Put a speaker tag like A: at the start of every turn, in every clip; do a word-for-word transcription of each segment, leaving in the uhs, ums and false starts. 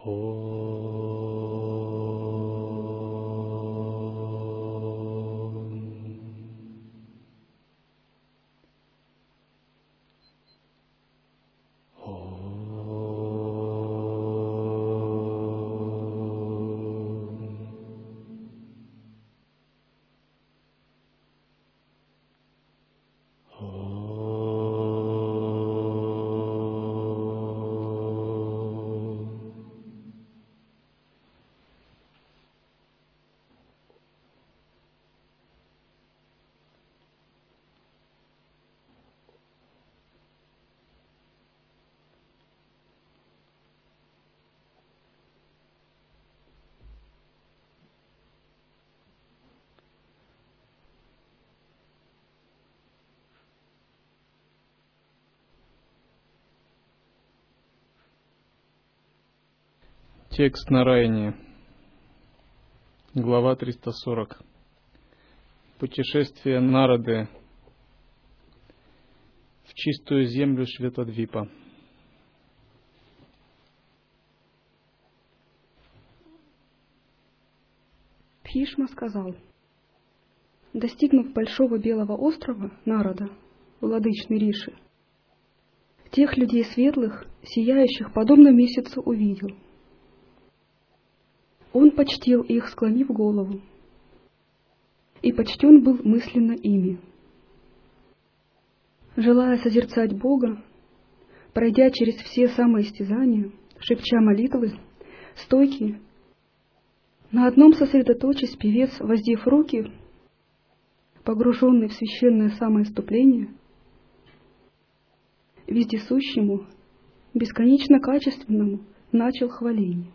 A: Текст Нараяни, глава триста сорок. Путешествие Нарады в чистую землю Шветадвипа.
B: Бхишма сказал: достигнув большого белого острова Нарада, владычный Риши, тех людей светлых, сияющих подобно месяцу, увидел. Он почтил их, склонив голову, и почтен был мысленно ими. Желая созерцать Бога, пройдя через все самоистязания, шепча молитвы, стойки, на одном сосредоточись, певец, воздев руки, погруженный в священное самоиступление, вездесущему, бесконечно качественному, начал хваление.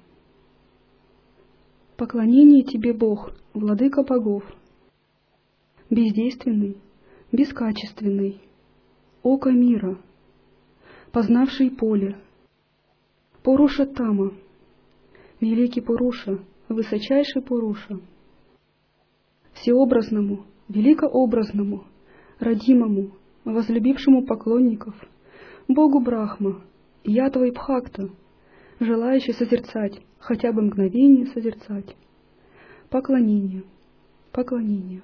B: Поклонение Тебе, Бог, Владыка богов, бездейственный, бескачественный, око мира, познавший поле, Пуруша Тама, великий Пуруша, высочайший Пуруша, всеобразному, великообразному, родимому, возлюбившему поклонников, Богу Брахма, я Твой Бхакта, желающий созерцать, хотя бы мгновение созерцать. Поклонение, поклонение.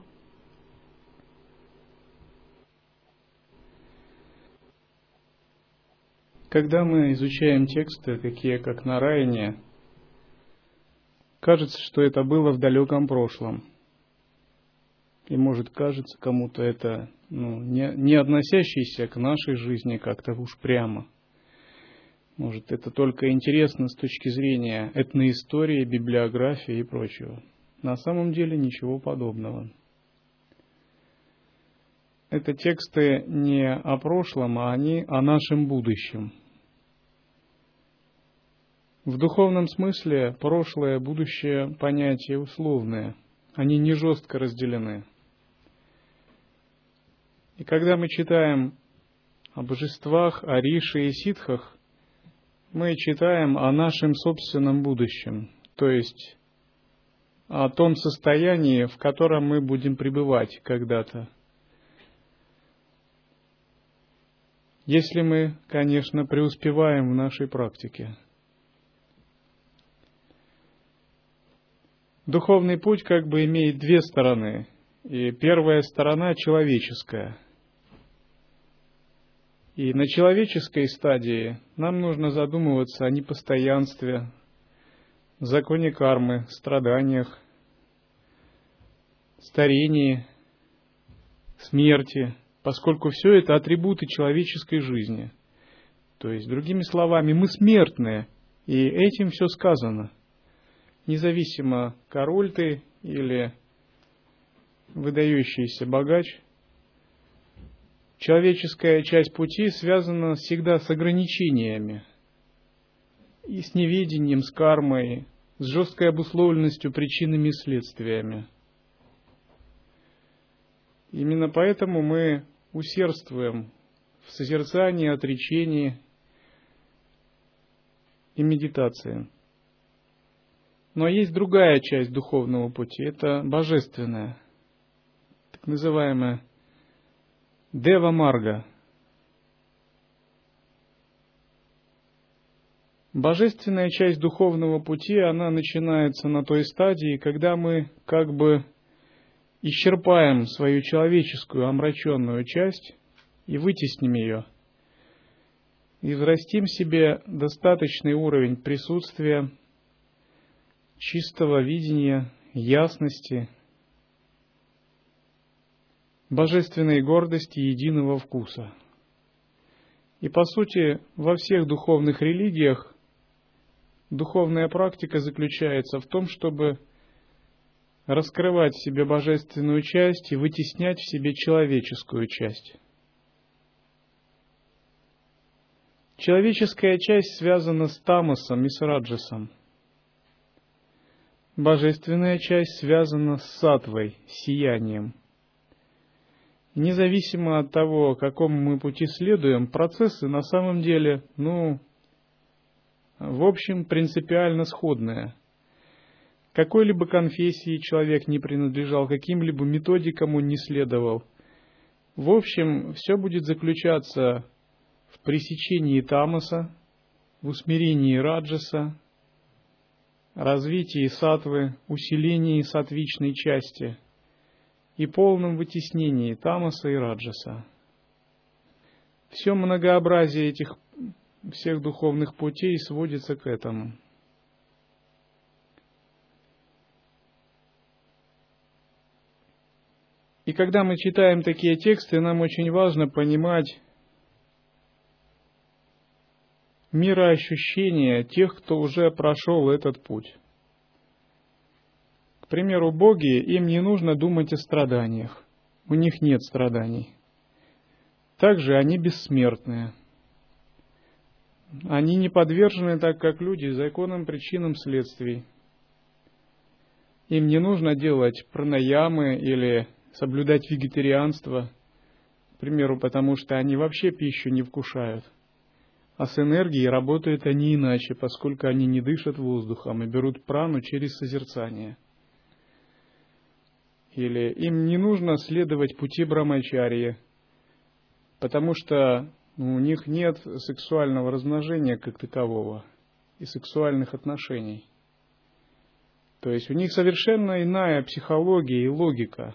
A: Когда мы изучаем тексты, такие как Нараяни, кажется, что это было в далеком прошлом. И может кажется кому-то это ну, не, не относящееся к нашей жизни как-то уж прямо. Может, это только интересно с точки зрения этноистории, библиографии и прочего. На самом деле ничего подобного. Это тексты не о прошлом, а они о нашем будущем. В духовном смысле прошлое и будущее понятия условные. Они не жестко разделены. И когда мы читаем о божествах, о Рише и ситхах, мы читаем о нашем собственном будущем, то есть о том состоянии, в котором мы будем пребывать когда-то. Если мы, конечно, преуспеваем в нашей практике. Духовный путь как бы имеет две стороны. И первая сторона человеческая. И на человеческой стадии нам нужно задумываться о непостоянстве, законе кармы, страданиях, старении, смерти, поскольку все это атрибуты человеческой жизни. То есть, другими словами, мы смертные, и этим все сказано. Независимо, король ты или выдающийся богач, человеческая часть пути связана всегда с ограничениями и с неведением, с кармой, с жесткой обусловленностью причинами и следствиями. Именно поэтому мы усердствуем в созерцании, отречении и медитации. Но есть другая часть духовного пути, это божественная, так называемая Дева Марга. Божественная часть духовного пути, она начинается на той стадии, когда мы как бы исчерпаем свою человеческую омраченную часть и вытесним ее, и взрастим себе достаточный уровень присутствия, чистого видения, ясности, божественной гордости и единого вкуса. И по сути, во всех духовных религиях духовная практика заключается в том, чтобы раскрывать в себе божественную часть и вытеснять в себе человеческую часть. Человеческая часть связана с тамасом и с раджасом. Божественная часть связана с саттвой, сиянием. Независимо от того, какому мы пути следуем, процессы на самом деле, ну, в общем, принципиально сходные. Какой-либо конфессии человек не принадлежал, каким-либо методикам он не следовал. В общем, все будет заключаться в пресечении тамаса, в усмирении раджаса, развитии саттвы, усилении саттвичной части и полном вытеснении тамаса и раджаса. Все многообразие этих всех духовных путей сводится к этому. И когда мы читаем такие тексты, нам очень важно понимать мироощущение тех, кто уже прошел этот путь. К примеру, боги, им не нужно думать о страданиях. У них нет страданий. Также они бессмертные. Они не подвержены, так как люди, законам, причинам, следствий. Им не нужно делать пранаямы или соблюдать вегетарианство, к примеру, потому что они вообще пищу не вкушают. А с энергией работают они иначе, поскольку они не дышат воздухом и берут прану через созерцание. Или им не нужно следовать пути брамачарьи, потому что ну, у них нет сексуального размножения как такового и сексуальных отношений. То есть у них совершенно иная психология и логика.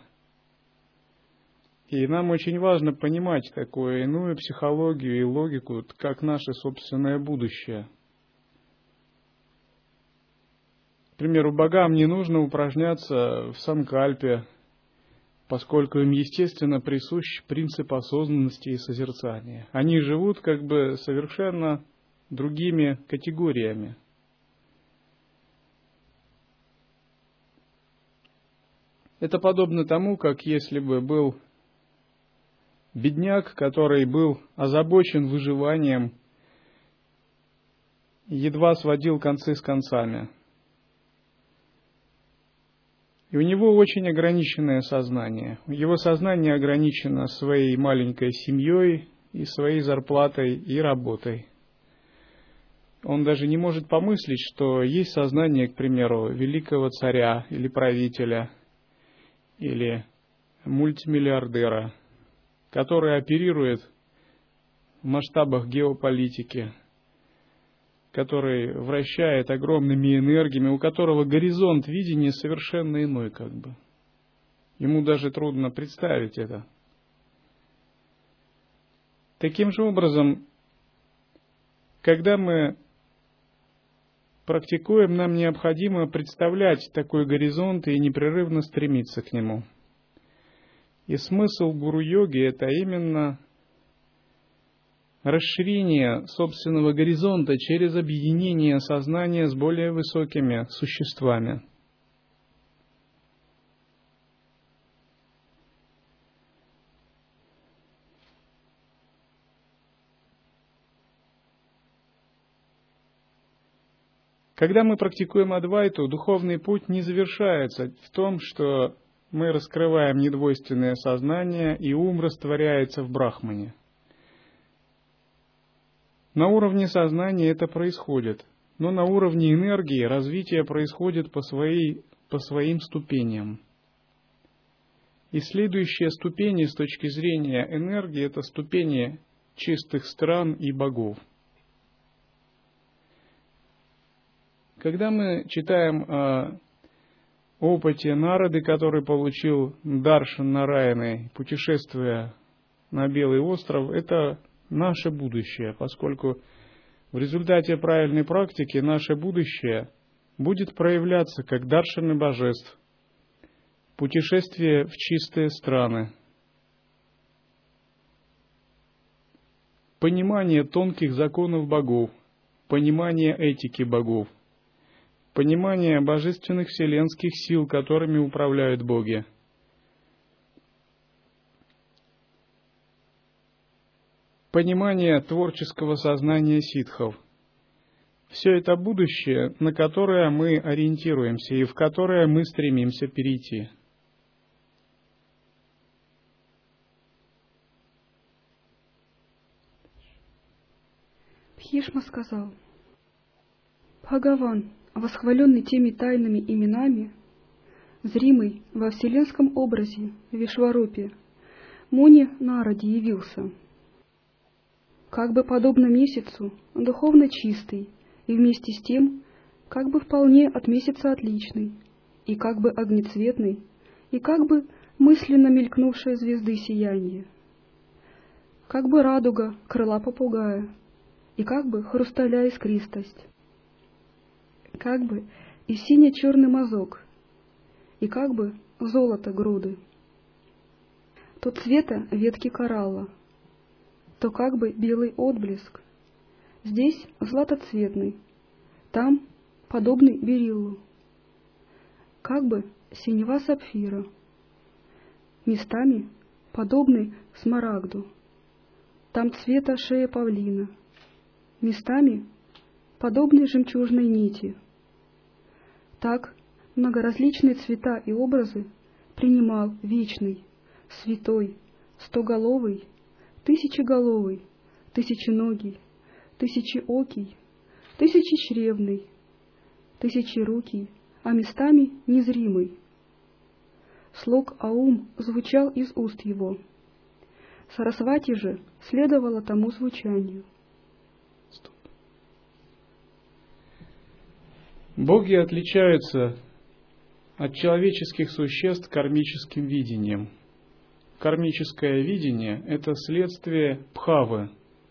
A: И нам очень важно понимать такую иную психологию и логику, как наше собственное будущее. К примеру, богам не нужно упражняться в санкальпе, поскольку им, естественно, присущ принцип осознанности и созерцания. Они живут как бы совершенно другими категориями. Это подобно тому, как если бы был бедняк, который был озабочен выживанием, едва сводил концы с концами. И у него очень ограниченное сознание. Его сознание ограничено своей маленькой семьей и своей зарплатой и работой. Он даже не может помыслить, что есть сознание, к примеру, великого царя или правителя, или мультимиллиардера, который оперирует в масштабах геополитики, который вращает огромными энергиями, у которого горизонт видения совершенно иной как бы. Ему даже трудно представить это. Таким же образом, когда мы практикуем, нам необходимо представлять такой горизонт и непрерывно стремиться к нему. И смысл гуру-йоги – это именно расширение собственного горизонта через объединение сознания с более высокими существами. Когда мы практикуем адвайту, духовный путь не завершается в том, что мы раскрываем недвойственное сознание, и ум растворяется в брахмане. На уровне сознания это происходит, но на уровне энергии развитие происходит по, своей, по своим ступеням. И следующие ступени с точки зрения энергии – это ступени чистых стран и богов. Когда мы читаем о опыте Нарады, который получил Даршан Нараяны, путешествуя на Белый остров, это наше будущее, поскольку в результате правильной практики наше будущее будет проявляться как даршаны божеств, путешествие в чистые страны, понимание тонких законов богов, понимание этики богов, понимание божественных вселенских сил, которыми управляют боги. Понимание творческого сознания ситхов. Все это будущее, на которое мы ориентируемся и в которое мы стремимся перейти.
B: Бхишма сказал: Бхагаван, восхваленный теми тайными именами, зримый во вселенском образе Вишварупе, Муни Нараде явился, как бы подобно месяцу, духовно чистый, и вместе с тем, как бы вполне от месяца отличный, и как бы огнецветный, и как бы мысленно мелькнувшая звезды сияние, как бы радуга крыла попугая, и как бы хрусталя искристость, как бы и сине-черный мазок, и как бы золото груды, то цвета ветки коралла, то как бы белый отблеск, здесь златоцветный, там подобный бериллу, как бы синева сапфира, местами подобный смарагду, там цвета шея павлина, местами подобной жемчужной нити. Так многоразличные цвета и образы принимал вечный, святой, стоголовый, тысячеголовый, тысяченогий, тысячеокий, тысячечревный, тысячерукий, а местами незримый. Слог Аум звучал из уст его. Сарасвати же следовало тому звучанию.
A: Боги отличаются от человеческих существ кармическим видением. Кармическое видение – это следствие бхавы.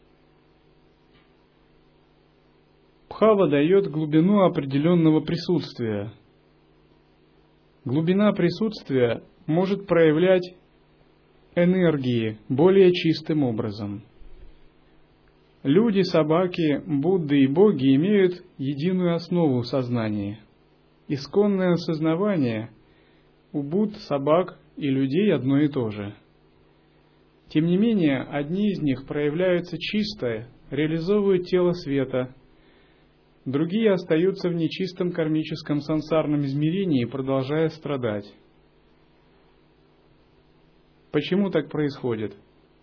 A: Бхава дает глубину определенного присутствия. Глубина присутствия может проявлять энергии более чистым образом. Люди, собаки, Будды и боги имеют единую основу сознания. Исконное осознавание у Будд, собак и людей одно и то же. Тем не менее, одни из них проявляются чисто, реализовывают тело света, другие остаются в нечистом кармическом сансарном измерении, продолжая страдать. Почему так происходит?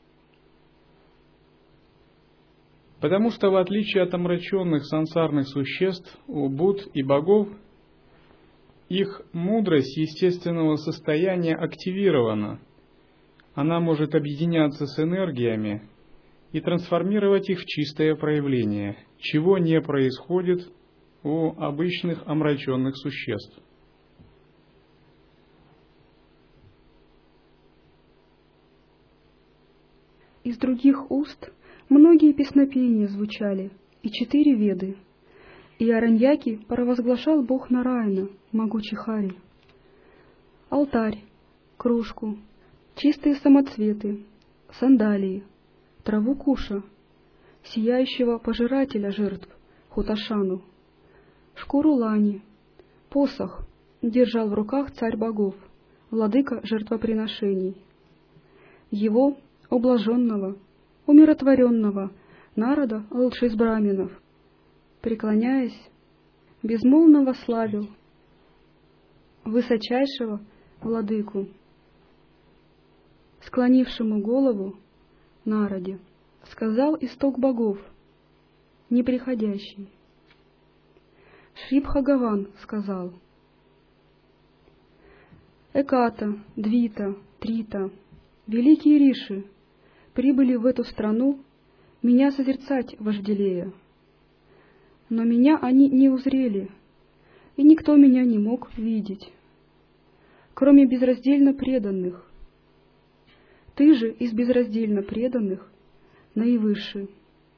A: Потому что, в отличие от омраченных сансарных существ, у Будд и богов их мудрость естественного состояния активирована. Она может объединяться с энергиями и трансформировать их в чистое проявление, чего не происходит у обычных омраченных существ.
B: Из других уст многие песнопения звучали, и четыре веды, и Араньяки провозглашал бог Нараяна, могучий Хари. Алтарь, кружку, чистые самоцветы, сандалии, траву куша, сияющего пожирателя жертв, Хуташану, шкуру лани, посох держал в руках царь богов, владыка жертвоприношений. Его, облаженного, умиротворенного народа лучший из браминов, преклоняясь, безмолвно восславил высочайшего владыку, склонившему голову народе, сказал исток богов, неприходящий. Шри Бхагаван сказал: Эката, Двита, Трита, великие риши прибыли в эту страну меня созерцать вожделея. Но меня они не узрели, и никто меня не мог видеть, кроме безраздельно преданных. Ты же из безраздельно преданных наивысший.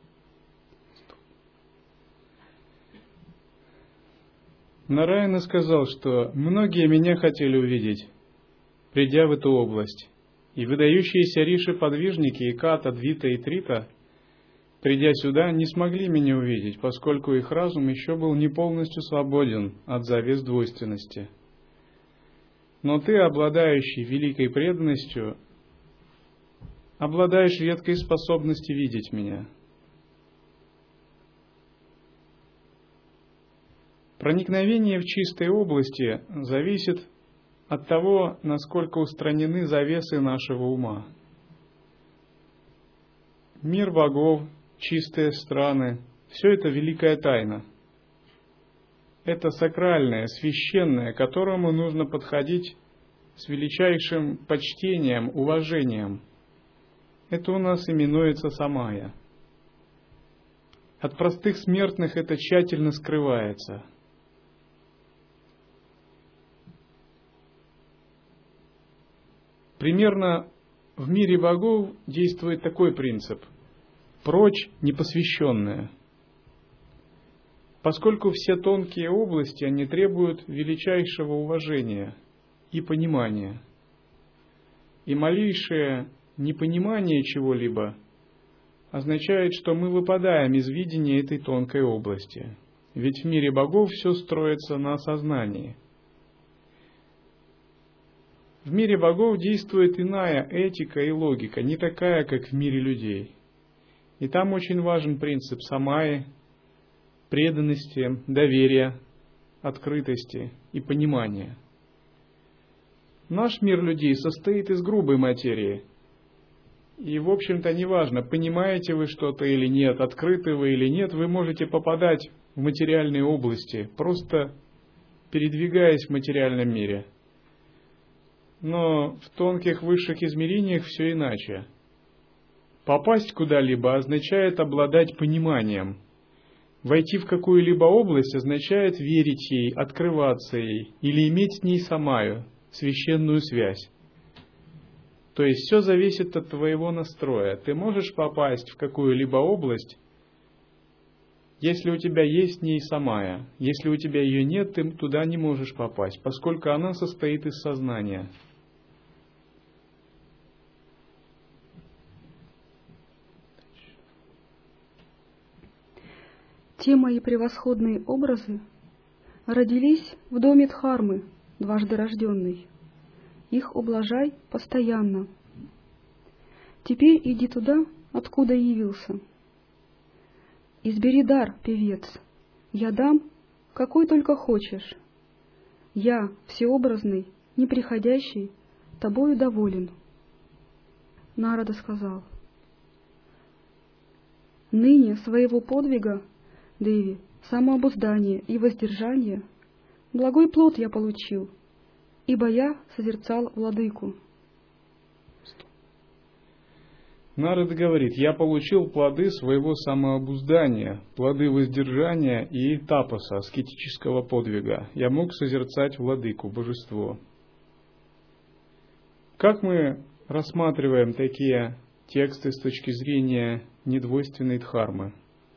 A: Нараяна сказал, что многие меня хотели увидеть, придя в эту область, и выдающиеся риши-подвижники и Ката, Двита и Трита, придя сюда, не смогли меня увидеть, поскольку их разум еще был не полностью свободен от завес двойственности. Но ты, обладающий великой преданностью, обладаешь редкой способностью видеть меня. Проникновение в чистые области зависит от того, насколько устранены завесы нашего ума. Мир богов, чистые страны – все это великая тайна. Это сакральное, священное, к которому нужно подходить с величайшим почтением, уважением. Это у нас именуется самая. От простых смертных это тщательно скрывается. Примерно в мире богов действует такой принцип: прочь непосвященное. Поскольку все тонкие области, они требуют величайшего уважения и понимания. И малейшее непонимание чего-либо означает, что мы выпадаем из видения этой тонкой области. Ведь в мире богов все строится на сознании. В мире богов действует иная этика и логика, не такая, как в мире людей. И там очень важен принцип самаи, преданности, доверия, открытости и понимания. Наш мир людей состоит из грубой материи. И, в общем-то, неважно, понимаете вы что-то или нет, открыты вы или нет, вы можете попадать в материальные области, просто передвигаясь в материальном мире. Но в тонких высших измерениях все иначе. Попасть куда-либо означает обладать пониманием. Войти в какую-либо область означает верить ей, открываться ей или иметь с ней самаю, священную связь. То есть все зависит от твоего настроя. Ты можешь попасть в какую-либо область, если у тебя есть в ней самая. Если у тебя ее нет, ты туда не можешь попасть, поскольку она состоит из сознания.
B: Те мои превосходные образы родились в доме Дхармы, дважды рожденной. Их ублажай постоянно. Теперь иди туда, откуда явился. Избери дар, певец, я дам, какой только хочешь. Я, всеобразный, неприходящий, тобою доволен. Нарада сказал: ныне своего подвига, Деви, самообуздание и воздержание, благой плод я получил, ибо я созерцал владыку.
A: Нарада говорит: я получил плоды своего самообуздания, плоды воздержания и тапаса, аскетического подвига. Я мог созерцать владыку, божество. Как мы рассматриваем такие тексты с точки зрения недвойственной дхармы?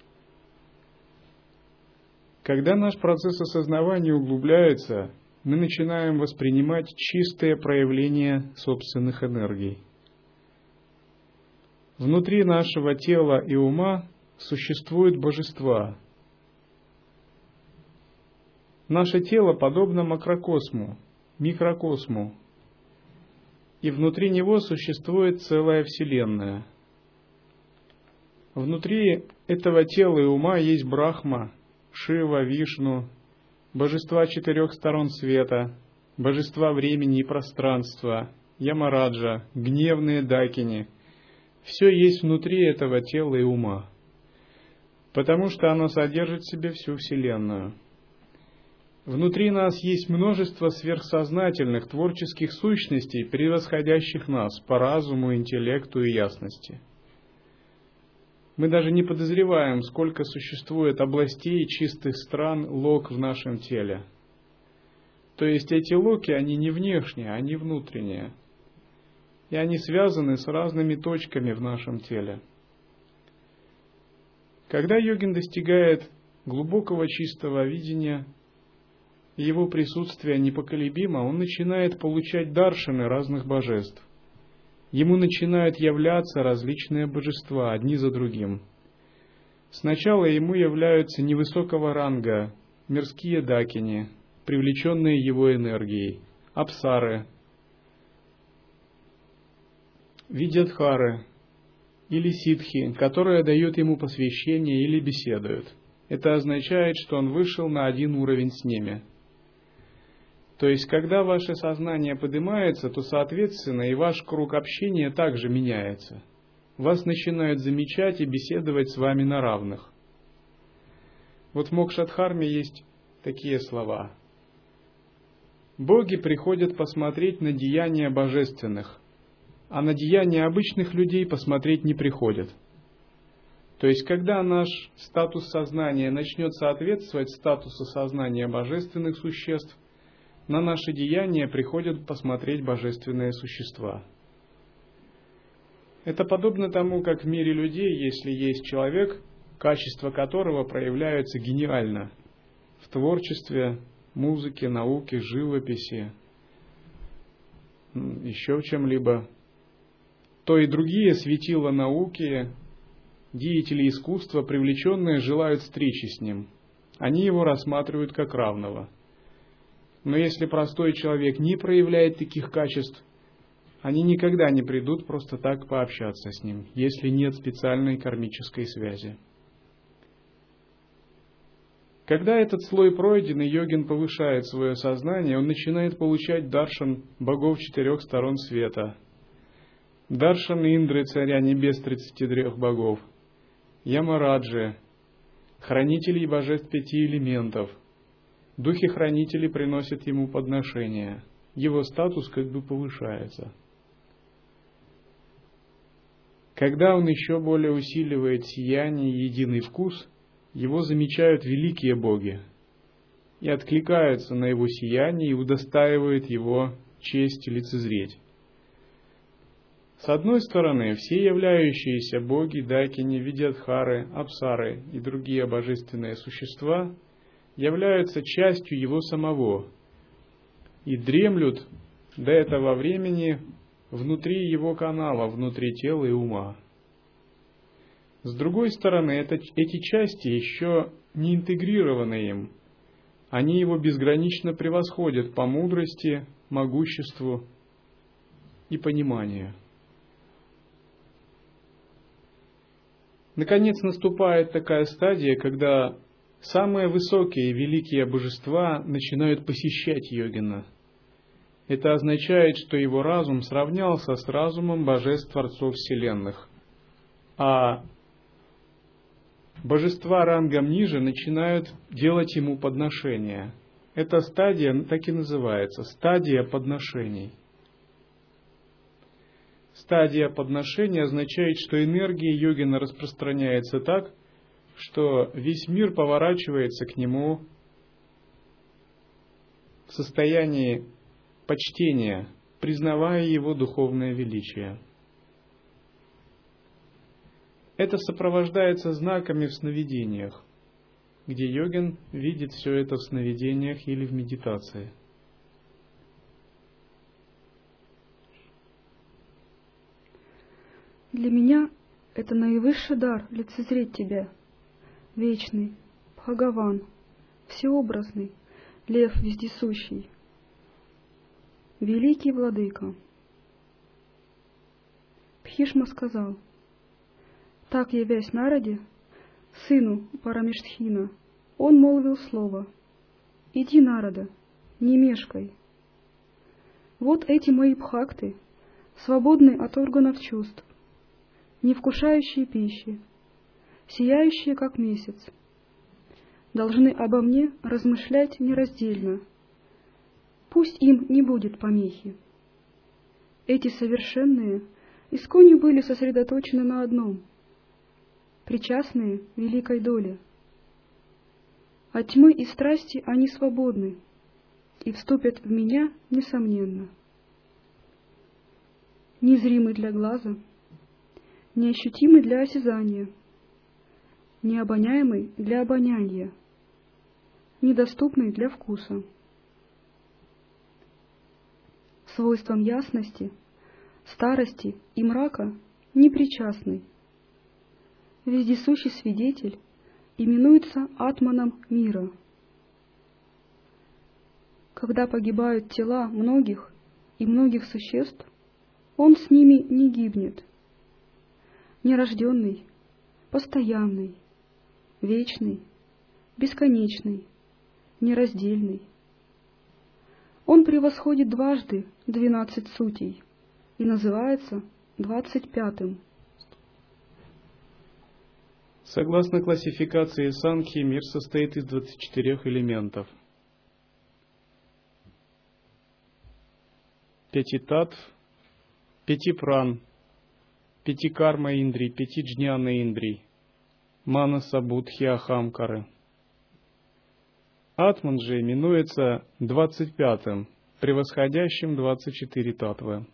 A: Когда наш процесс осознавания углубляется, мы начинаем воспринимать чистое проявление собственных энергий. Внутри нашего тела и ума существуют божества. Наше тело подобно макрокосму, микрокосму, и внутри него существует целая Вселенная. Внутри этого тела и ума есть Брахма, Шива, Вишну, божества четырех сторон света, божества времени и пространства, Ямараджа, гневные дакини. Все есть внутри этого тела и ума, потому что оно содержит в себе всю Вселенную. Внутри нас есть множество сверхсознательных творческих сущностей, превосходящих нас по разуму, интеллекту и ясности. Мы даже не подозреваем, сколько существует областей чистых стран лок в нашем теле. То есть эти локи, они не внешние, они внутренние. И они связаны с разными точками в нашем теле. Когда йогин достигает глубокого чистого видения, и его присутствие непоколебимо, он начинает получать даршаны разных божеств. Ему начинают являться различные божества, одни за другим. Сначала ему являются невысокого ранга мирские дакини, привлеченные его энергией, апсары, видьядхары или ситхи, которые дают ему посвящение или беседуют. Это означает, что он вышел на один уровень с ними. То есть, когда ваше сознание поднимается, то, соответственно, и ваш круг общения также меняется. Вас начинают замечать и беседовать с вами на равных. Вот в Мокшадхарме есть такие слова. Боги приходят посмотреть на деяния божественных, а на деяния обычных людей посмотреть не приходят. То есть, когда наш статус сознания начнет соответствовать статусу сознания божественных существ, на наши деяния приходят посмотреть божественные существа. Это подобно тому, как в мире людей, если есть человек, качества которого проявляются гениально в творчестве, музыке, науке, живописи, еще в чем-либо, то и другие светила науки, деятели искусства, привлеченные, желают встречи с ним. Они его рассматривают как равного. Но если простой человек не проявляет таких качеств, они никогда не придут просто так пообщаться с ним, если нет специальной кармической связи. Когда этот слой пройден, и йогин повышает свое сознание, он начинает получать даршан богов четырех сторон света, даршан Индры, царя небес тридцати трех богов, Ямараджи, хранителей божеств пяти элементов. Духи-хранители приносят ему подношения. Его статус как бы повышается. Когда он еще более усиливает сияние и единый вкус, его замечают великие боги и откликаются на его сияние и удостаивают его чести лицезреть. С одной стороны, все являющиеся боги, дакини, видьядхары, апсары и другие божественные существа являются частью его самого и дремлют до этого времени внутри его канала, внутри тела и ума. С другой стороны, это, эти части еще не интегрированы им. Они его безгранично превосходят по мудрости, могуществу и пониманию. Наконец наступает такая стадия, когда самые высокие и великие божества начинают посещать йогина. Это означает, что его разум сравнялся с разумом божеств Творцов Вселенных. А божества рангом ниже начинают делать ему подношения. Эта стадия так и называется – стадия подношений. Стадия подношения означает, что энергия йогина распространяется так, что весь мир поворачивается к нему в состоянии почтения, признавая его духовное величие. Это сопровождается знаками в сновидениях, где йогин видит все это в сновидениях или в медитации.
B: Для меня это наивысший дар лицезреть Тебя, вечный, Бхагаван, всеобразный, Лев вездесущий, великий владыка. Бхишма сказал: так явясь Нараде, сыну Парамештхина, он молвил слово: иди, Нарада, не мешкай. Вот эти мои бхакты, свободные от органов чувств, не вкушающие пищи, сияющие, как месяц, должны обо мне размышлять нераздельно. Пусть им не будет помехи. Эти совершенные искони были сосредоточены на одном — причастные великой доле. От тьмы и страсти они свободны. и вступят в меня, несомненно. Незримый для глаза, неощутимый для осязания, необоняемый для обоняния, недоступный для вкуса. Свойством ясности, старости и мрака непричастный. Вездесущий свидетель именуется атманом мира. Когда погибают тела многих и многих существ, он с ними не гибнет. Нерожденный, постоянный, вечный, бесконечный, нераздельный. Он превосходит дважды двенадцать сутей и называется двадцать пятым.
A: Согласно классификации Санхи, мир состоит из двадцати четырёх элементов. Пяти татв, пяти пран, пяти карма индрий, пяти джняна индрий, манаса, будхи, ахамкары. Атман же именуется двадцать пятым, превосходящим двадцать четыре татвы.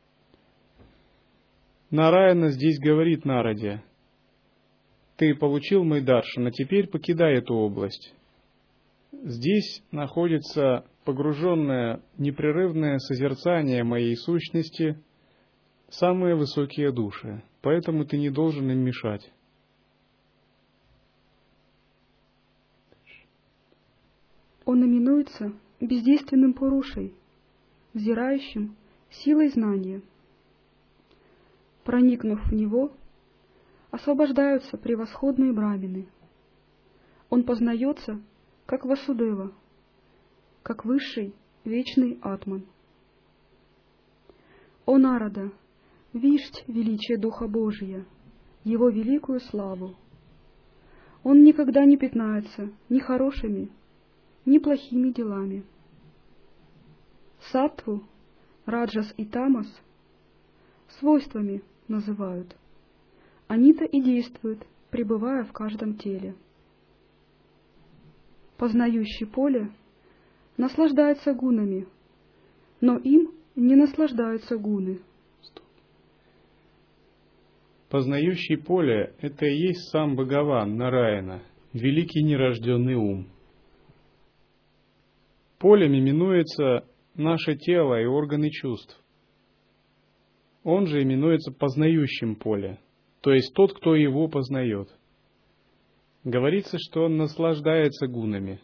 A: Нараяна здесь говорит Нараде: «Ты получил мой даршан, а теперь покидай эту область». Здесь находится погруженное непрерывное созерцание моей сущности самые высокие души, поэтому ты не должен им мешать.
B: Он именуется бездейственным Пурушей, взирающим силой знания. Проникнув в него, освобождаются превосходные брамины. Он познается, как Васудева, как высший вечный атман. О Нарада, вишть величие Духа Божия, его великую славу. Он никогда не пятнается ни хорошими, ни плохими делами. Саттву, раджас и тамас свойствами называют. Они-то и действуют, пребывая в каждом теле. Познающий поле наслаждается гунами, но им не наслаждаются гуны.
A: Познающий поле — это и есть сам Бхагаван, Нараяна, великий нерожденный ум. Полем именуется наше тело и органы чувств. Он же именуется познающим поле, то есть тот, кто его познает. Говорится, что он наслаждается гунами.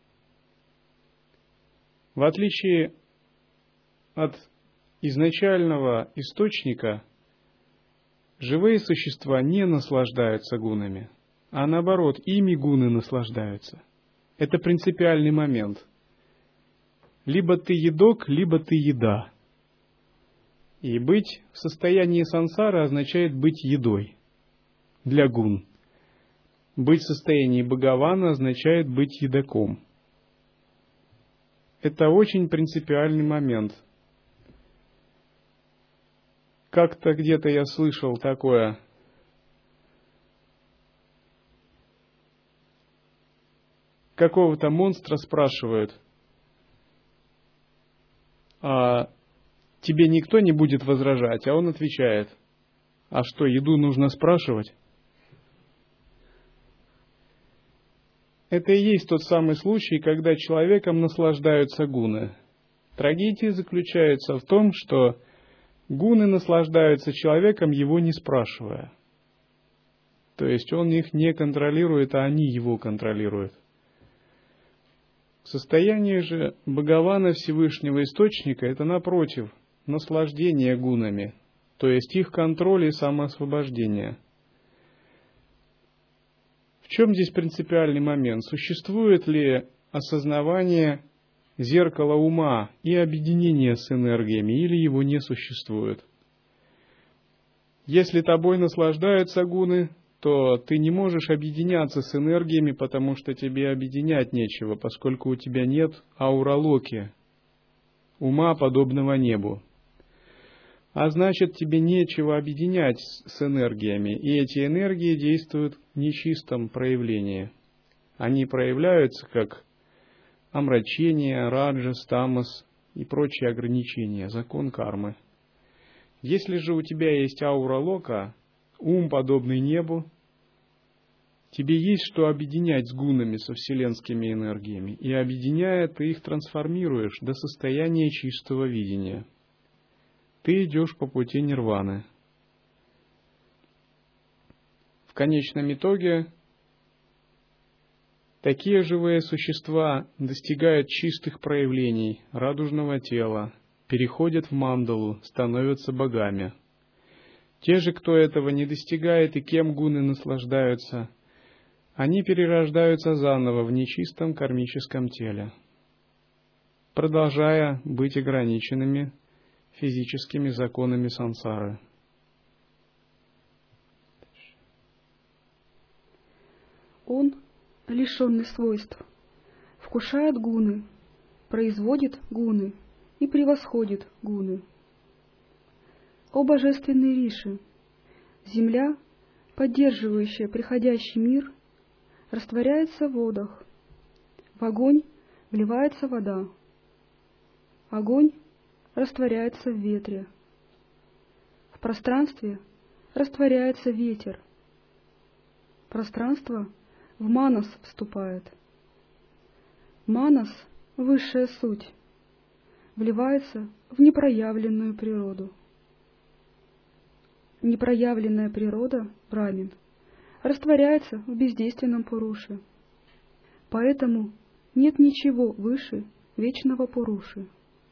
A: В отличие от изначального источника, живые существа не наслаждаются гунами, а наоборот, ими гуны наслаждаются. Это принципиальный момент. Либо ты едок, либо ты еда. И быть в состоянии сансары означает быть едой для гун. Быть в состоянии Бхагавана означает быть едоком. Это очень принципиальный момент. Как-то где-то я слышал такое. Какого-то монстра спрашивают: а тебе никто не будет возражать? А он отвечает: а что, еду нужно спрашивать? Это и есть тот самый случай, когда человеком наслаждаются гуны. Трагедия заключается в том, что гуны наслаждаются человеком, его не спрашивая. То есть он их не контролирует, а они его контролируют. Состояние же Бхагавана, Всевышнего Источника, это напротив, наслаждение гунами, то есть их контроль и самоосвобождение. В чем здесь принципиальный момент? Существует ли осознавание зеркала ума и объединение с энергиями, или его не существует? Если тобой наслаждаются гуны, то ты не можешь объединяться с энергиями, потому что тебе объединять нечего, поскольку у тебя нет ауралоки, ума, подобного небу. А значит, тебе нечего объединять с энергиями, и эти энергии действуют в нечистом проявлении. Они проявляются как омрачение, раджас, тамас и прочие ограничения, закон кармы. Если же у тебя есть аура лока, ум, подобный небу, тебе есть что объединять с гунами, со вселенскими энергиями, и объединяя, ты их трансформируешь до состояния чистого видения. Ты идешь по пути нирваны. В конечном итоге такие живые существа достигают чистых проявлений радужного тела, переходят в мандалу, становятся богами. Те же, кто этого не достигает и кем гуны наслаждаются, они перерождаются заново в нечистом кармическом теле, продолжая быть ограниченными физическими законами сансары.
B: Он, лишенный свойств, вкушает гуны, производит гуны и превосходит гуны. О божественный Риши! Земля, поддерживающая приходящий мир, растворяется в водах. В огонь вливается вода. Огонь растворяется в ветре. В пространстве растворяется ветер. Пространство в манас вступает. Манас, высшая суть, вливается в непроявленную природу. Непроявленная природа, брамин, растворяется в бездейственном пуруше. Поэтому нет ничего выше вечного пуруши.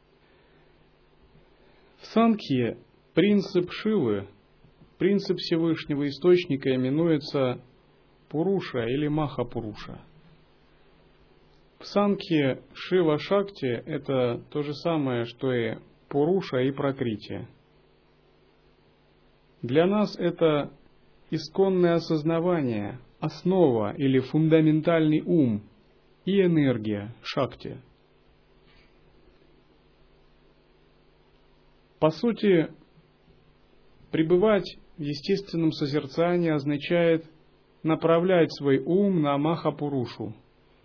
A: В Санкхье принцип Шивы, принцип Всевышнего Источника именуется Пуруша или Маха-Пуруша. В Санкхье Шива Шакти – это то же самое, что и Пуруша и Пракрити. Для нас это исконное осознавание, основа или фундаментальный ум и энергия Шакти. По сути, пребывать в естественном созерцании означает направлять свой ум на Маха-Пурушу.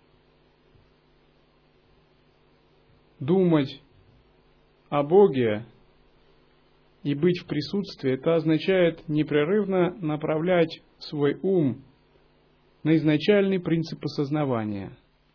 A: Думать о Боге и быть в присутствии, это означает непрерывно направлять свой ум на изначальный принцип осознавания.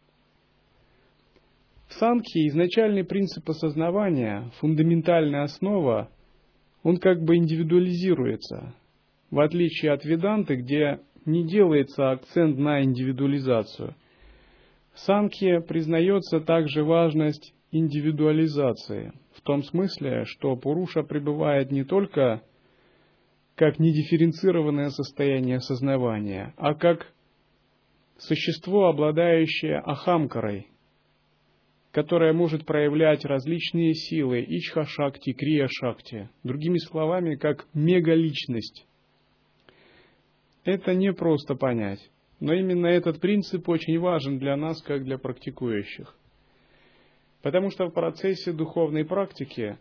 A: В Санкхье изначальный принцип осознавания, фундаментальная основа, он как бы индивидуализируется, в отличие от Веданты, где не делается акцент на индивидуализацию. В Санкхье признается также важность индивидуализации, в том смысле, что Пуруша пребывает не только как недифференцированное состояние сознавания, а как существо, обладающее ахамкарой, которое может проявлять различные силы ичха-шакти, крия-шакти, другими словами, как мегаличность. Это не просто понять, но именно этот принцип очень важен для нас, как для практикующих. Потому что в процессе духовной практики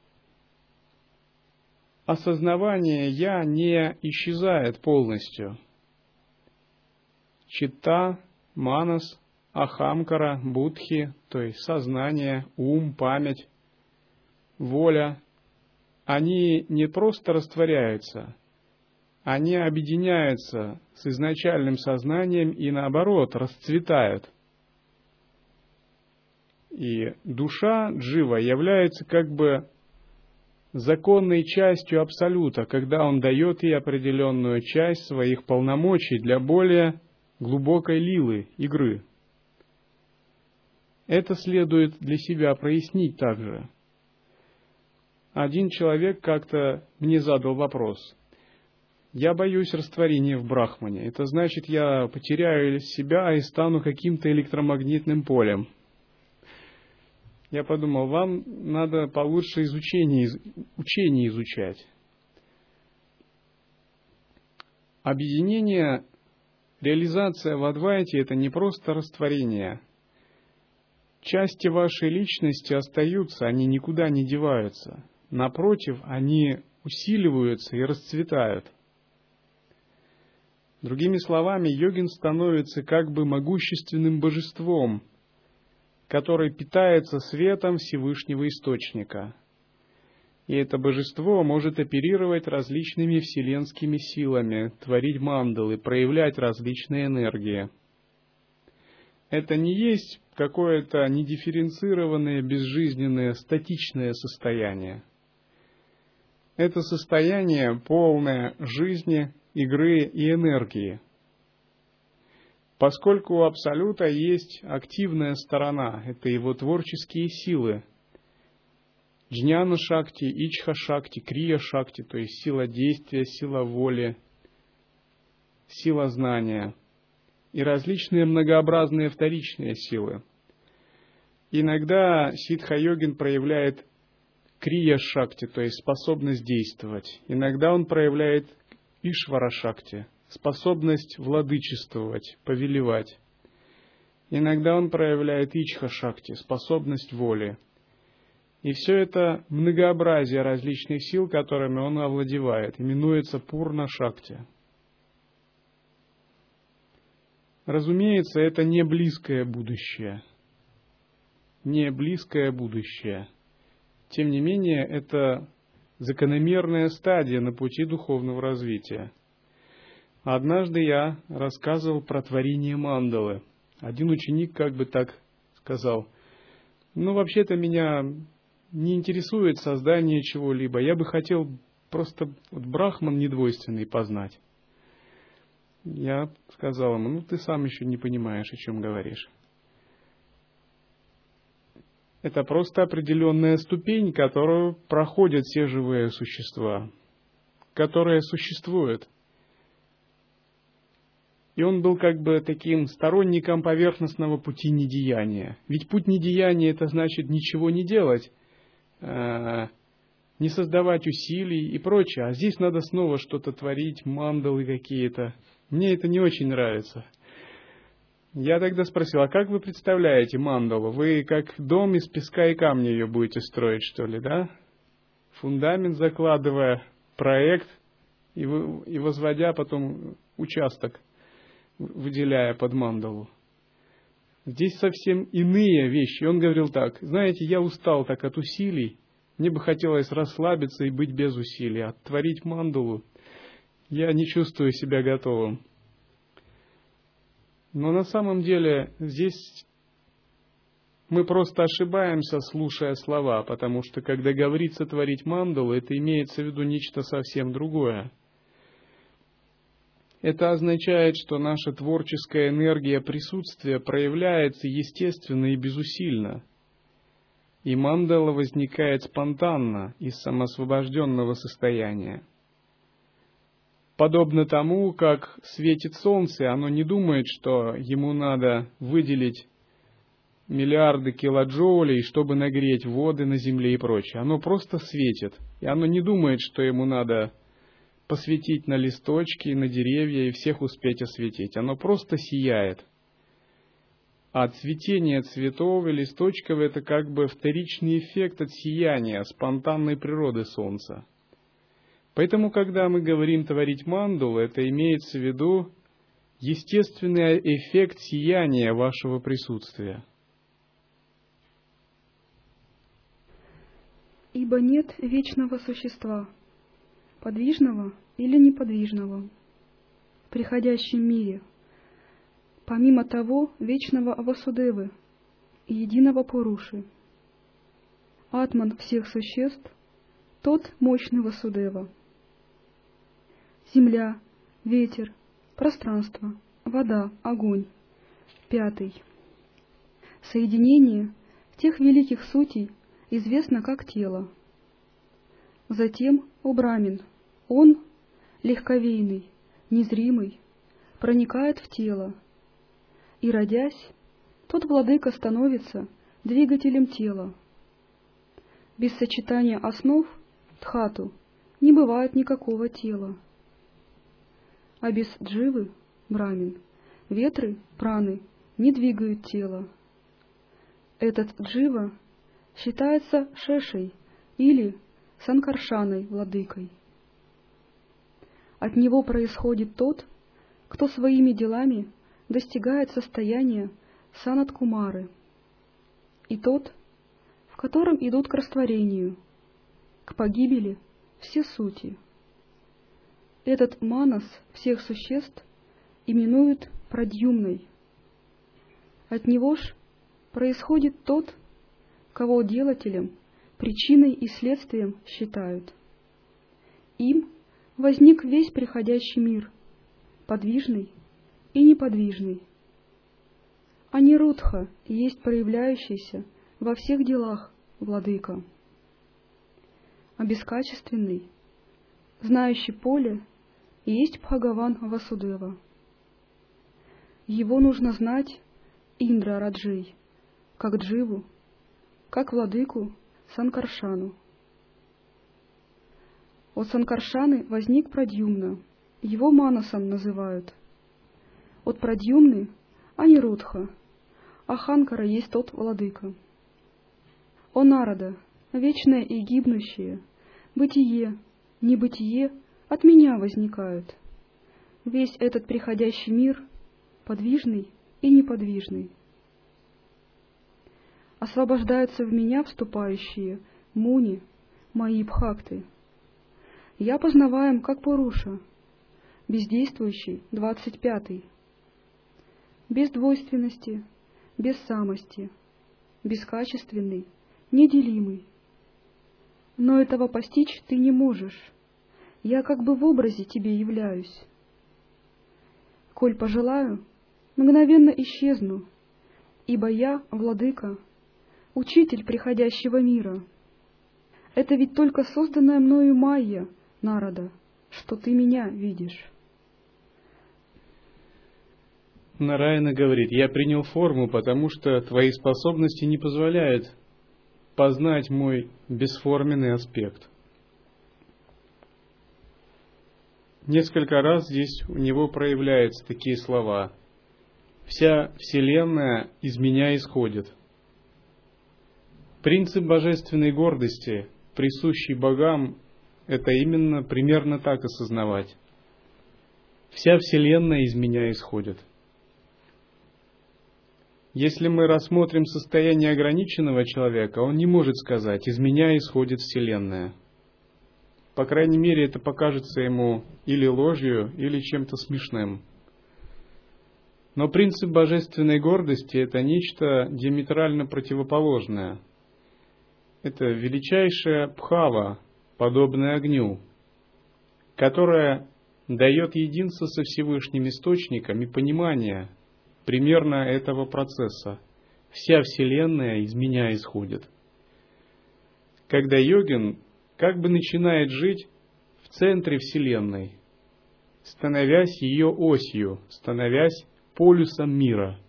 A: осознавание «я» не исчезает полностью. Читта, манас, ахамкара, будхи, то есть сознание, ум, память, воля, они не просто растворяются, они объединяются с изначальным сознанием и, наоборот, расцветают. И душа джива является как бы законной частью Абсолюта, когда он дает ей определенную часть своих полномочий для более глубокой лилы, игры. Это следует для себя прояснить также. Один человек как-то мне задал вопрос. Я боюсь растворения в Брахмане. Это значит, я потеряю себя и стану каким-то электромагнитным полем. Я подумал, вам надо получше изучение, учение изучать. Объединение, реализация в Адвайте – это не просто растворение. Части вашей личности остаются, они никуда не деваются. Напротив, они усиливаются и расцветают. Другими словами, йогин становится как бы могущественным божеством, который питается светом Всевышнего Источника. И это божество может оперировать различными вселенскими силами, творить мандалы, проявлять различные энергии. Это не есть какое-то недифференцированное, безжизненное, статичное состояние. Это состояние полное жизни, игры и энергии. Поскольку у Абсолюта есть активная сторона, это его творческие силы, Джняна-шакти, Ичха-шакти, Крия-шакти, то есть сила действия, сила воли, сила знания и различные многообразные вторичные силы. Иногда ситха-йогин проявляет Крия-шакти, то есть способность действовать. Иногда он проявляет Ишвара-шакти, способность владычествовать, повелевать. Иногда он проявляет Ичха-шакти, способность воли. И все это многообразие различных сил, которыми он овладевает, именуется Пурна-шакти. Разумеется, это не близкое будущее. Не близкое будущее. Тем не менее, это закономерная стадия на пути духовного развития. Однажды я рассказывал про творение мандалы. Один ученик как бы так сказал: ну, вообще-то меня не интересует создание чего-либо. Я бы хотел просто вот брахман недвойственный познать. Я сказал ему: ну, ты сам еще не понимаешь, о чем говоришь. Это просто определенная ступень, которую проходят все живые существа, которые существуют. И он был как бы таким сторонником поверхностного пути недеяния. Ведь путь недеяния — это значит ничего не делать, не создавать усилий и прочее. А здесь надо снова что-то творить, мандалы какие-то. Мне это не очень нравится. Я тогда спросил: а как вы представляете мандалу? Вы как дом из песка и камня ее будете строить, что ли, да? Фундамент закладывая, проект и, вы, и возводя потом участок, выделяя под мандалу. Здесь совсем иные вещи. И он говорил так: знаете, я устал так от усилий, мне бы хотелось расслабиться и быть без усилий, а творить мандалу я не чувствую себя готовым. Но на самом деле здесь мы просто ошибаемся, слушая слова, потому что когда говорится творить мандалу, это имеется в виду нечто совсем другое. Это означает, что наша творческая энергия присутствия проявляется естественно и безусильно. И мандала возникает спонтанно, из самоосвобожденного состояния. Подобно тому, как светит солнце, оно не думает, что ему надо выделить миллиарды килоджоулей, чтобы нагреть воды на земле и прочее. Оно просто светит, и оно не думает, что ему надо посветить на листочки, на деревья и всех успеть осветить. Оно просто сияет. А цветение цветов и листочков — это как бы вторичный эффект от сияния, спонтанной природы солнца. Поэтому, когда мы говорим творить мандалу, это имеется в виду естественный эффект сияния вашего присутствия.
B: Ибо нет вечного существа, подвижного или неподвижного, в приходящем мире, помимо того вечного Васудевы и единого Пуруши. Атман всех существ — тот мощный Васудева. Земля, ветер, пространство, вода, огонь. Пятый. Соединение тех великих сутей известно как тело. Затем, о Брамин, он, легковейный, незримый, проникает в тело, и, родясь, тот владыка становится двигателем тела. Без сочетания основ, дхату, не бывает никакого тела. А без дживы, брамин, ветры, праны, не двигают тело. Этот джива считается шешей или санкаршаной, владыкой. От него происходит тот, кто своими делами достигает состояния санат-кумары. и тот, в котором идут к растворению, к погибели все сути. Этот манас всех существ именуют продьюмной. От него ж происходит тот, кого делателем, причиной и следствием считают. Им возник весь приходящий мир, подвижный и неподвижный. Анирудха есть проявляющийся во всех делах владыка. А бескачественный, знающий поле, есть Бхагаван Васудева. Его нужно знать Индра Раджей, как Дживу, как владыку Санкаршану. От Санкаршаны возник Прадьюмна, его Манасом называют. От Прадьюмны Анирудха, а Ханкара есть тот владыка. О Нарада, вечное и гибнущее, бытие, небытие от меня возникают. Весь этот приходящий мир подвижный и неподвижный. Освобождаются в меня вступающие муни, мои бхакты. Я познаваем, как Пуруша, бездействующий, двадцать пятый, без двойственности, без самости, бескачественный, неделимый. Но этого постичь ты не можешь. Я как бы в образе тебе являюсь. Коль пожелаю, мгновенно исчезну, ибо я, владыка, учитель приходящего мира. Это ведь только созданная мною майя, Нарада, что ты меня видишь.
A: Нараяна говорит: я принял форму, потому что твои способности не позволяют познать мой бесформенный аспект. Несколько раз здесь у него проявляются такие слова: «Вся Вселенная из меня исходит». Принцип божественной гордости, присущий богам, это именно примерно так осознавать. Вся Вселенная из меня исходит. Если мы рассмотрим состояние ограниченного человека, он не может сказать: «из меня исходит Вселенная». По крайней мере, это покажется ему или ложью, или чем-то смешным. Но принцип божественной гордости – это нечто диаметрально противоположное. Это величайшая бхава, подобная огню, которая дает единство со Всевышним Источником и понимание примерно этого процесса. Вся Вселенная из меня исходит. Когда йогин как бы начинает жить в центре Вселенной, становясь ее осью, становясь полюсом мира.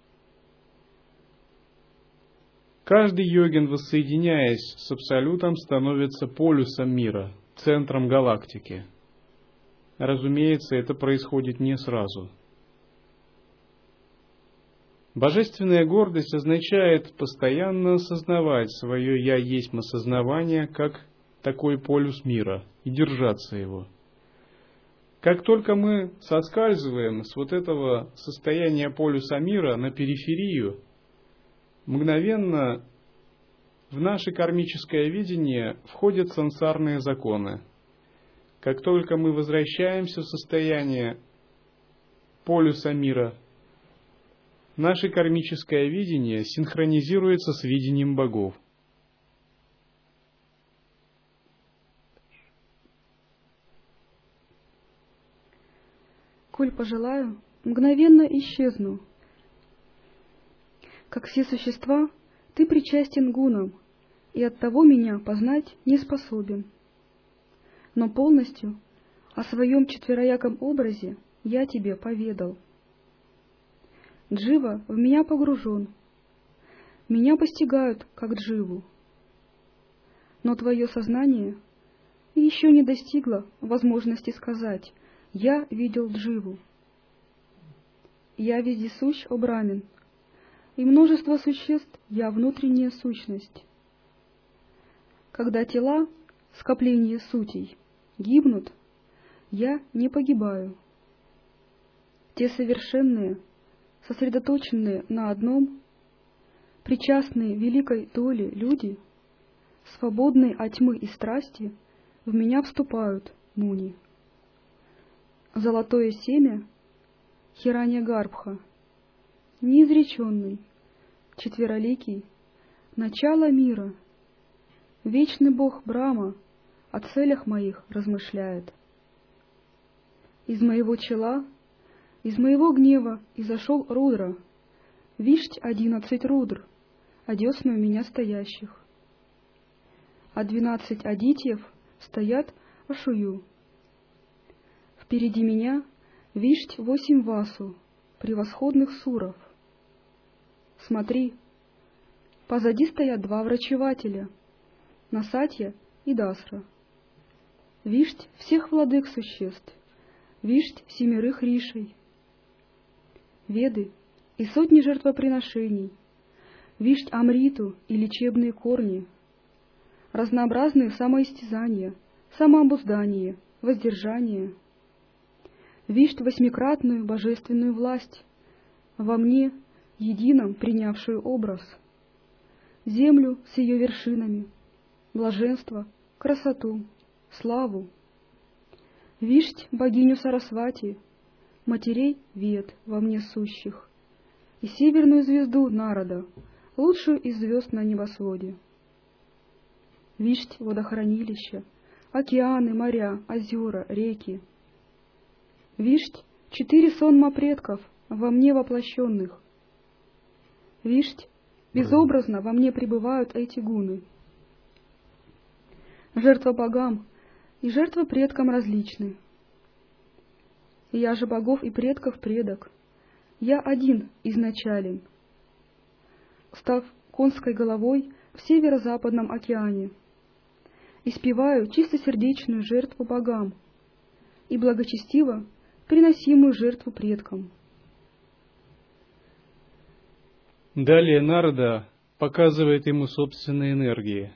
A: Каждый йогин, воссоединяясь с Абсолютом, становится полюсом мира, центром галактики. Разумеется, это происходит не сразу. Божественная гордость означает постоянно осознавать свое «я есть» осознавание как такой полюс мира и держаться его. Как только мы соскальзываем с вот этого состояния полюса мира на периферию, мгновенно в наше кармическое видение входят сансарные законы. Как только мы возвращаемся в состояние полюса мира, наше кармическое видение синхронизируется с видением богов.
B: Коль пожелаю, мгновенно исчезну. Как все существа, ты причастен гунам, и оттого меня познать не способен. Но полностью о своем четверояком образе я тебе поведал. Джива в меня погружен, меня постигают, как дживу. Но твое сознание еще не достигло возможности сказать: «Я видел дживу». Я вездесущ, о Брамин, и множество существ я внутренняя сущность. Когда тела, скопление сутей, гибнут, я не погибаю. Те совершенные, сосредоточенные на одном, причастные великой доле люди, свободные от тьмы и страсти, в меня вступают, муни. Золотое семя Хиранья-Гарбха, неизреченный, четвероликий, начало мира, вечный бог Брахма о целях моих размышляет. Из моего чела, из моего гнева изошел Рудра, вишть одиннадцать Рудр, одесну у меня стоящих. А двенадцать адитьев стоят Ашую. Впереди меня вишть восемь Васу, превосходных суров. Смотри, позади стоят два врачевателя, Насатья и Дасра. Вишть всех владык существ, вишть семерых ришей. Веды и сотни жертвоприношений, вишть Амриту и лечебные корни, разнообразные самоистязания, самообуздание, воздержание, вишть восьмикратную божественную власть, во мне, едином принявшую образ, землю с ее вершинами, блаженство, красоту, славу, вишть богиню Сарасвати, матерей Вед во мне сущих, и северную звезду Нарада, лучшую из звезд на небосводе. Вишть водохранилища, океаны, моря, озера, реки. Вишть четыре сонма предков во мне воплощенных. Вишть безобразно во мне пребывают эти гуны. Жертва богам и жертва предкам различны. Я же богов и предков предок. Я один изначален, став конской головой в северо-западном океане, испеваю чистосердечную жертву богам и благочестиво приносимую жертву предкам.
A: Далее Нарада показывает ему собственные энергии.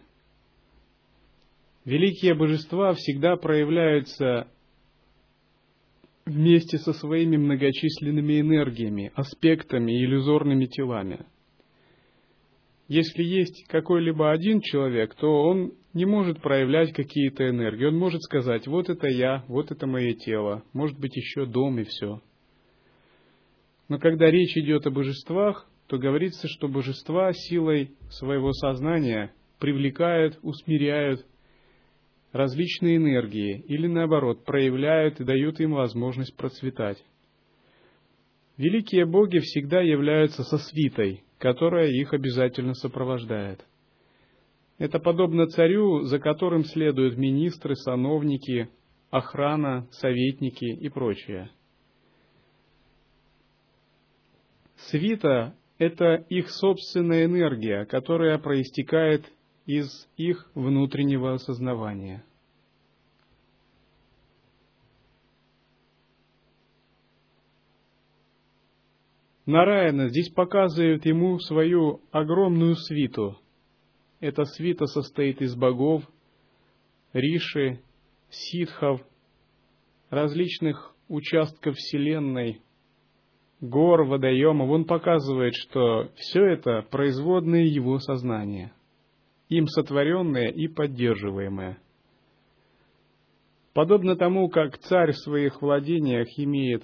A: Великие божества всегда проявляются вместе со своими многочисленными энергиями, аспектами и иллюзорными телами. Если есть какой-либо один человек, то он не может проявлять какие-то энергии. Он может сказать: вот это я, вот это мое тело, может быть еще дом и все. Но когда речь идет о божествах, то говорится, что божества силой своего сознания привлекают, усмиряют различные энергии или, наоборот, проявляют и дают им возможность процветать. Великие боги всегда являются со свитой, которая их обязательно сопровождает. Это подобно царю, за которым следуют министры, сановники, охрана, советники и прочее. Свита — это их собственная энергия, которая проистекает из их внутреннего осознавания. Нараяна здесь показывает ему свою огромную свиту. Эта свита состоит из богов, риши, ситхов, различных участков Вселенной, гор, водоемов. Он показывает, что все это производные его сознания, им сотворенное и поддерживаемое. Подобно тому, как царь в своих владениях имеет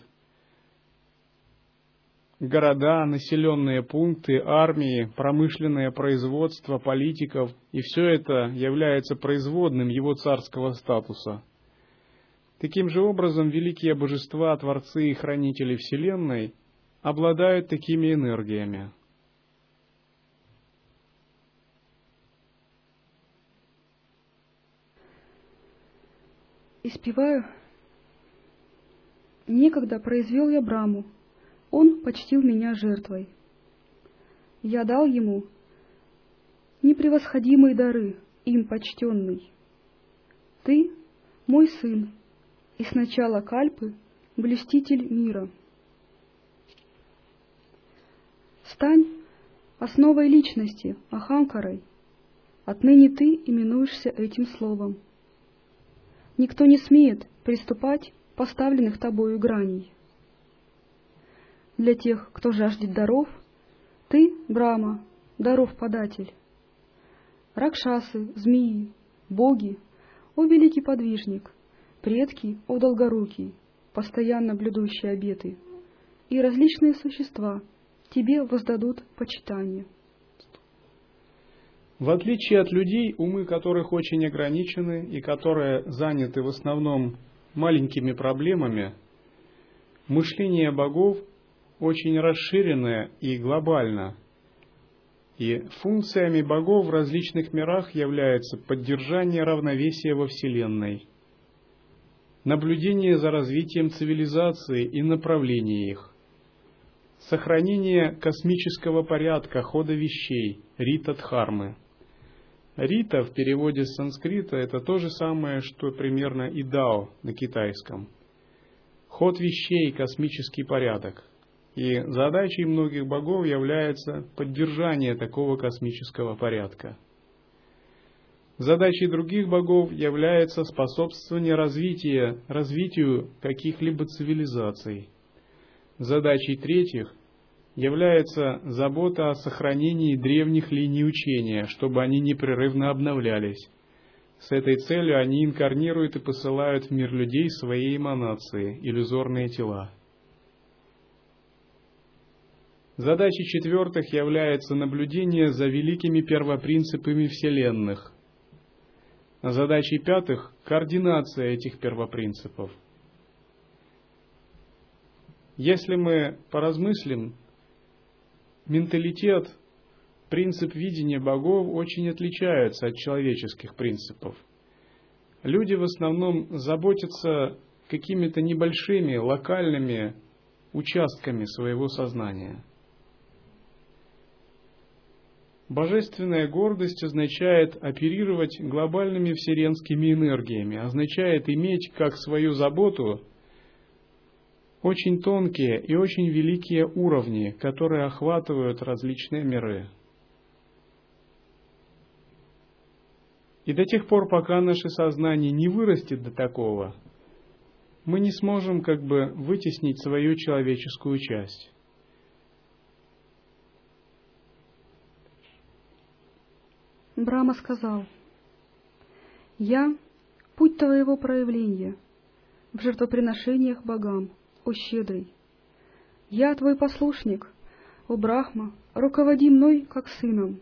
A: города, населенные пункты, армии, промышленное производство, политиков, и все это является производным его царского статуса. Таким же образом, великие божества, творцы и хранители Вселенной обладают такими энергиями.
B: Испеваю: некогда произвел я Браму, он почтил меня жертвой. Я дал ему непревосходимые дары, им почтенный. Ты мой сын, и с начала Кальпы блюститель мира. Стань основой личности, Ахамкарой. Отныне ты именуешься этим словом. Никто не смеет приступать поставленных тобою граней. Для тех, кто жаждет даров, ты, Брахма, даров податель. Ракшасы, змеи, боги, о великий подвижник, предки, о долгорукий, постоянно блюдущие обеты, и различные существа тебе воздадут почитание.
A: В отличие от людей, умы которых очень ограничены и которые заняты в основном маленькими проблемами, мышление богов очень расширенное и глобально. И функциями богов в различных мирах является поддержание равновесия во Вселенной, наблюдение за развитием цивилизации и направление их, сохранение космического порядка хода вещей, рита-дхармы. Рита в переводе с санскрита это то же самое, что примерно и дао на китайском. Ход вещей, космический порядок. И задачей многих богов является поддержание такого космического порядка. Задачей других богов является способствование развития, развитию каких-либо цивилизаций. Задачей третьих является забота о сохранении древних линий учения, чтобы они непрерывно обновлялись. С этой целью они инкарнируют и посылают в мир людей свои эманации, иллюзорные тела. Задачей четвертых является наблюдение за великими первопринципами вселенных. Задачей пятых – координация этих первопринципов. Если мы поразмыслим, менталитет, принцип видения богов очень отличается от человеческих принципов. Люди в основном заботятся какими-то небольшими, локальными участками своего сознания. Божественная гордость означает оперировать глобальными вселенскими энергиями, означает иметь как свою заботу очень тонкие и очень великие уровни, которые охватывают различные миры. И до тех пор, пока наше сознание не вырастет до такого, мы не сможем как бы вытеснить свою человеческую часть.
B: Брахма сказал: «Я — путь твоего проявления в жертвоприношениях богам, о щедрый. Я твой послушник, о Брахма, руководи мной, как сыном.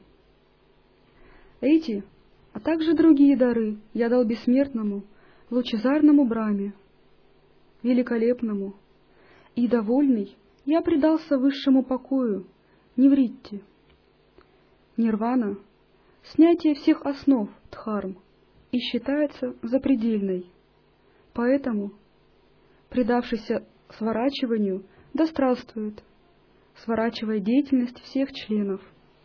B: Эти, а также другие дары я дал бессмертному, лучезарному Брахме, великолепному, и, довольный, я предался высшему покою, невритти. Нирвана — снятие всех основ дхарм и считается запредельной. Поэтому, предавшийся сворачиванию, да странствует, сворачивая деятельность всех членов.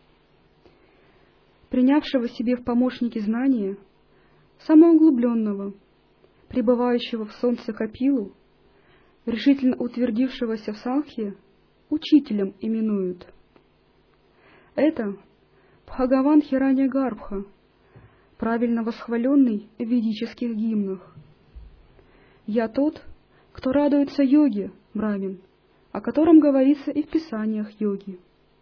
B: Принявшего себе в помощники знания, самоуглубленного, пребывающего в солнце Капилу, решительно утвердившегося в Санхье, учителем именуют. Это Бхагаван Хираньягарбха, правильно восхваленный в ведических гимнах. Я тот, кто радуется йоге, Брамин, о котором говорится и в писаниях йоги.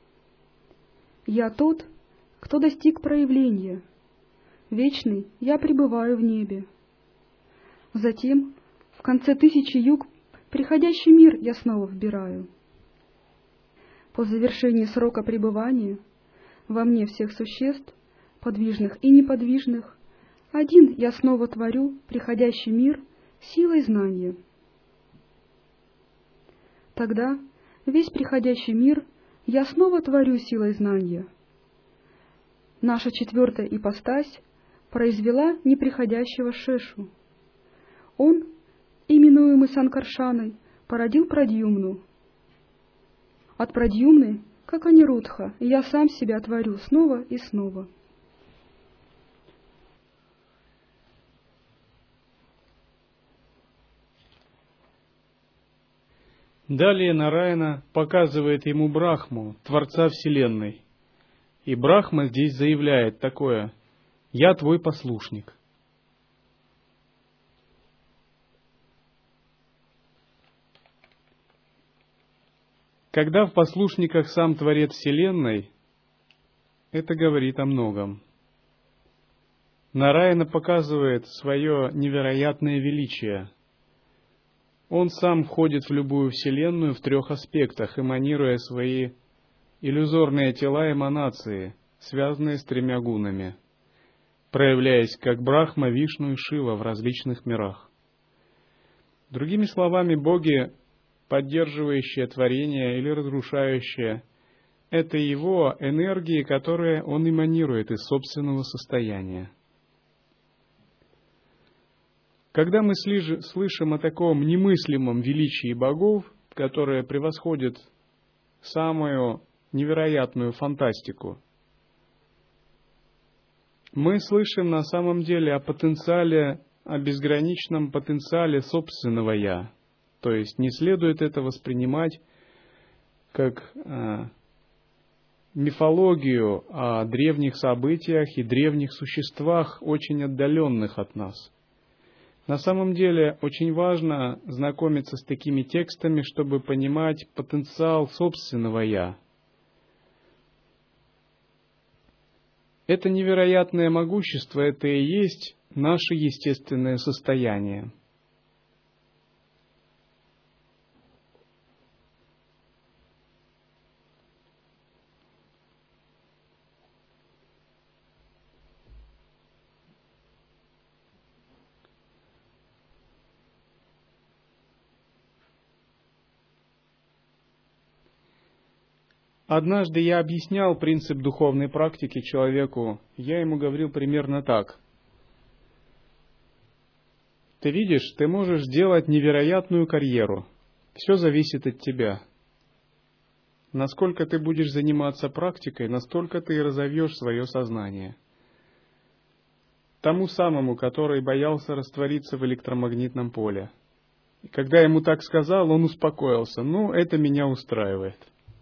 B: Я тот, кто достиг проявления. Вечный я пребываю в небе. Затем, в конце тысячи юг, приходящий мир я снова вбираю. По завершении срока пребывания во мне всех существ, подвижных и неподвижных, один я снова творю приходящий мир силой знания. Тогда весь приходящий мир я снова творю силой знания. Наша четвертая ипостась произвела неприходящего Шешу. Он, именуемый Санкаршаной, породил Прадьюмну. От Прадьюмны, как Анирудха, я сам себя творю снова и снова.
A: Далее Нараяна показывает ему Брахму, Творца Вселенной. И Брахма здесь заявляет такое: «Я твой послушник». Когда в послушниках сам Творец Вселенной, это говорит о многом. Нараяна показывает свое невероятное величие. Он сам входит в любую вселенную в трех аспектах, эманируя свои иллюзорные тела эманации, связанные с тремя гунами, проявляясь как Брахма, Вишну и Шива в различных мирах. Другими словами, боги, поддерживающие творение или разрушающие, это его энергии, которые он эманирует из собственного состояния. Когда мы слышим о таком немыслимом величии богов, которое превосходит самую невероятную фантастику, мы слышим на самом деле о потенциале, о безграничном потенциале собственного «я». То есть не следует это воспринимать как э, мифологию о древних событиях и древних существах, очень отдаленных от нас. На самом деле очень важно знакомиться с такими текстами, чтобы понимать потенциал собственного «я». Это невероятное могущество, это и есть наше естественное состояние. Однажды я объяснял принцип духовной практики человеку. Я ему говорил примерно так. Ты видишь, ты можешь сделать невероятную карьеру. Все зависит от тебя. Насколько ты будешь заниматься практикой, настолько ты и разовьешь свое сознание. Тому самому, который боялся раствориться в электромагнитном поле. И когда я ему так сказал, он успокоился. Ну, это меня устраивает.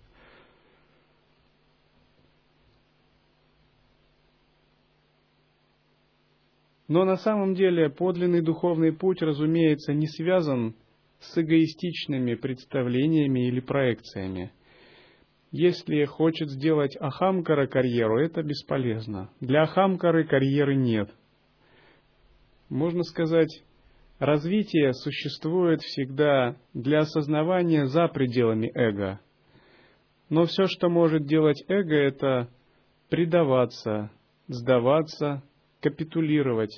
A: Но на самом деле подлинный духовный путь, разумеется, не связан с эгоистичными представлениями или проекциями. Если хочет сделать Ахамкара карьеру, это бесполезно. Для Ахамкары карьеры нет. Можно сказать, развитие существует всегда для осознавания за пределами эго. Но все, что может делать эго, это предаваться, сдаваться, капитулировать.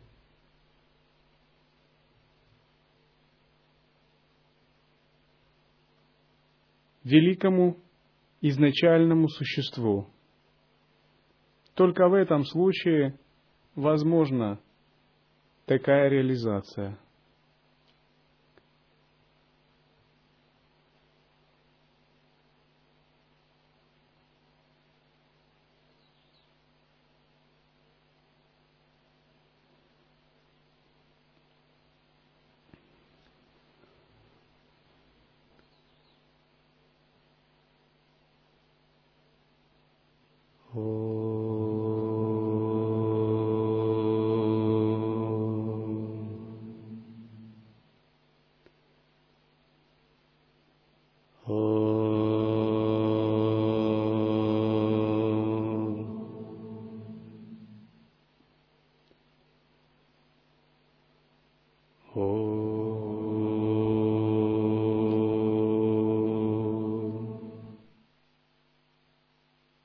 A: Великому изначальному существу. Только в этом случае возможна такая реализация. Oh.